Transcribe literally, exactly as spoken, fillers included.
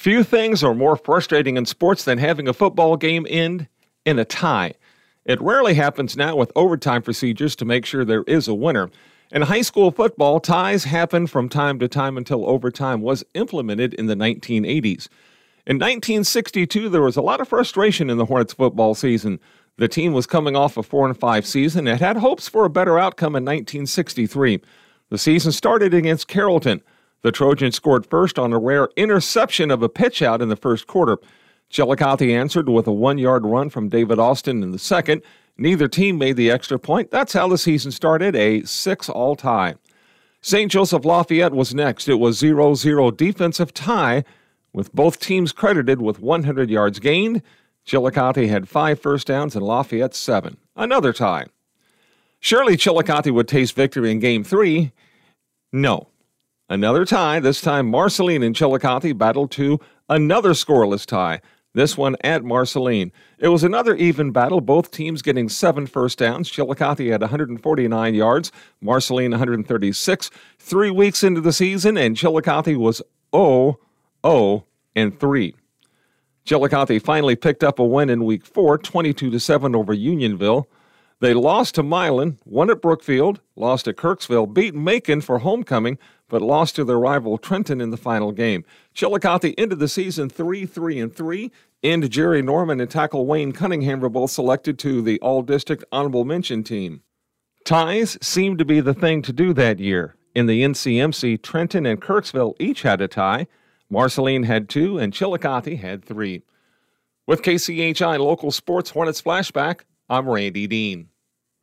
Few things are more frustrating in sports than having a football game end in a tie. It rarely happens now with overtime procedures to make sure there is a winner. In high school football, ties happen from time to time until overtime was implemented in the nineteen eighties. In nineteen sixty-two, there was a lot of frustration in the Hornets football season. The team was coming off a four and five season and had hopes for a better outcome in nineteen sixty-three. The season started against Carrollton. The Trojans scored first on a rare interception of a pitch out in the first quarter. Chillicothe answered with a one-yard run from David Austin in the second. Neither team made the extra point. That's how the season started, a six-all tie. Saint Joseph Lafayette was next. It was zero zero defensive tie, with both teams credited with one hundred yards gained. Chillicothe had five first downs and Lafayette seven. Another tie. Surely Chillicothe would taste victory in Game three. No. Another tie. This time Marceline and Chillicothe battled to another scoreless tie. This one at Marceline. It was another even battle, both teams getting seven first downs. Chillicothe had one hundred forty-nine yards, Marceline one hundred thirty-six. Three weeks into the season, and Chillicothe was oh oh and three. Chillicothe finally picked up a win in week four, twenty-two to seven over Unionville. They lost to Milan, won at Brookfield, lost at Kirksville, beat Macon for homecoming, but lost to their rival Trenton in the final game. Chillicothe ended the season three three and three, and Jerry Norman and tackle Wayne Cunningham were both selected to the All-District Honorable Mention team. Ties seemed to be the thing to do that year. In the N C M C, Trenton and Kirksville each had a tie. Marceline had two, and Chillicothe had three. With K C H I Local Sports Hornets Flashback, I'm Randy Dean.